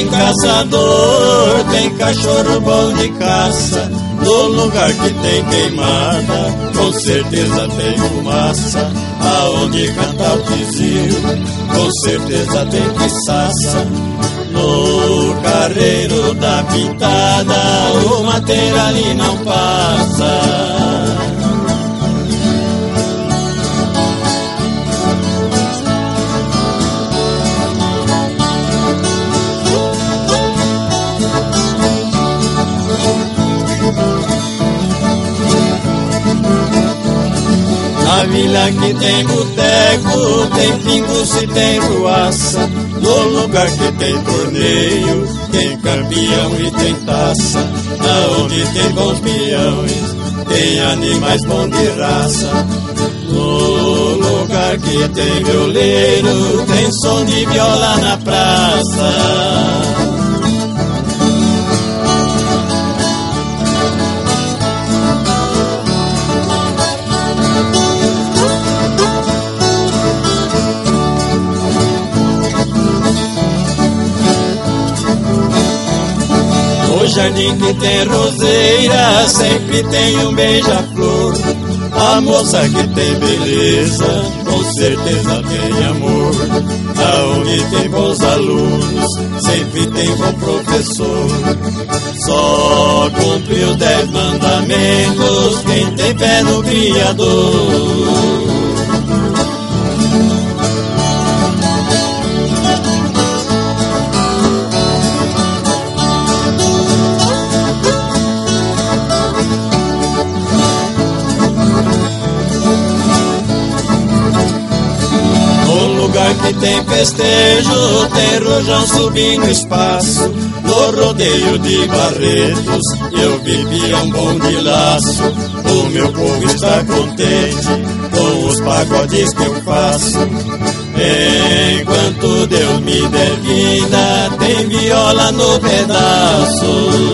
tem caçador, tem cachorro bom de caça. No lugar que tem queimada, com certeza tem fumaça. Aonde canta o pisil, com certeza tem pisaça. No carreiro da pintada, o mateiro ali não passa. Na vila que tem boteco, tem pingus e tem ruaça. No lugar que tem torneio, tem campeão e tem taça. Aonde tem bons peões, tem animais bons de raça. No lugar que tem violeiro, tem som de viola na praça. No jardim que tem roseira, sempre tem um beija-flor. A moça que tem beleza, com certeza tem amor. Aonde tem bons alunos, sempre tem bom professor. Só cumpre os 10 mandamentos quem tem fé no Criador. Que tem festejo, tem rojão subindo espaço. No rodeio de Barretos, eu bebia um bom de laço. O meu povo está contente com os pagodes que eu faço. Enquanto Deus me der vida, tem viola no pedaço.